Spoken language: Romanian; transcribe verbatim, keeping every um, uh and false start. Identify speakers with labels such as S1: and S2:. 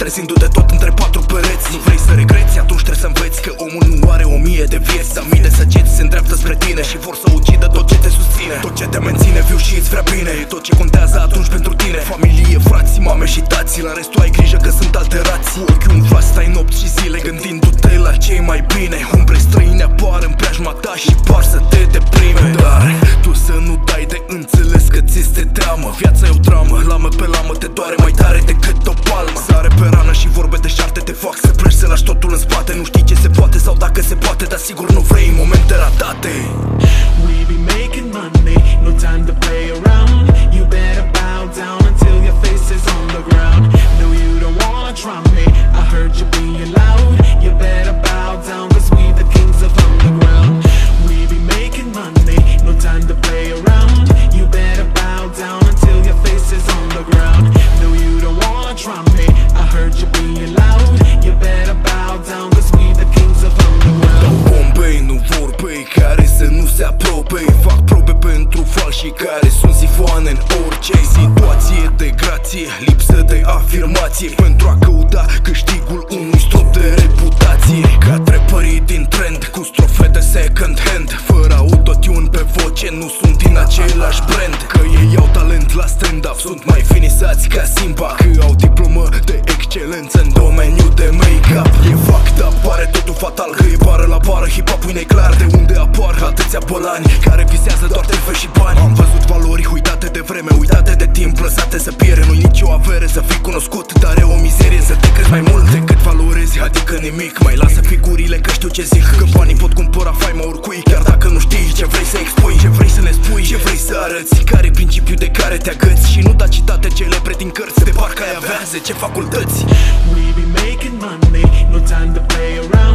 S1: trezindu-te tot între patru pereți. Nu vrei să regreți? Atunci trebuie să înveți că omul nu are o mie de vieți, dar mii de săgeți se îndreaptă spre tine și vor să ucidă tot ce te susține, tot ce te menține viu și îți vrea bine. E tot ce contează atunci pentru tine: familie, frați, mame și tați. La restul ai grijă că sunt alterați. Cu ochiul în vas stai nopți și zile gândindu-te la cei mai bine. Umbre străine apar în preajma ta și par să te deprime. Dar tu să nu dai de înțeles că ți este teamă. Viața e o dramă, lamă pe lamă te doare mai tare decât o palmă. Sare pe rană și vorbe de șarte te fac să pleci, să lași totul în spate. Nu știi ce se poate sau dacă se poate, dar sigur nu vrei momente ratate.
S2: We be making money, no time to play around. You better bow down until your face is on the ground. No, you don't wanna try me, I heard you being loud. You better bow down, cause we the kings of underground. We be making money, no time to play around. You better bow down until your face is on the ground. No, you don't wanna try me, I heard you being loud. You better bow down, cause we the kings of underground.
S1: Dau bombei, nu vorbei care să nu se apropie. Fac probe pentru falși care sunt sifoane în orice situație de grație, lipsă de afirmație, pentru a căuta câștigul unui strop de reputație. Ca trepării din trend cu strofe de second hand, fără autotune pe voce, nu sunt din același brand. Că ei au talent la stand-up, sunt mai finisați ca Simba, că au diplomă de excelență în domeniul de make-up. E fact, apare totul fatal, că e bară la bară, hip-hop-ul e clar de unde apar atâția bălani care visează doar telfe și bani. Am văzut valori uitate de vreme, uitate de timp, lăsate să piere. Nu-i nicio avere să fii cunoscut, dar e o mizerie să te crezi mai mult decât valorezi, adică nimic. Mai lasă figurile că știu ce zic, că banii pot cumpăra faima oricui, chiar dacă nu știi ce vrei să expui, ce vrei să le spui, ce vrei să arăți, care principiul de care te agăți. Și nu da citate celebre din cărți de parcă ai avea zece facultăți.
S2: We be making money, no time to play around.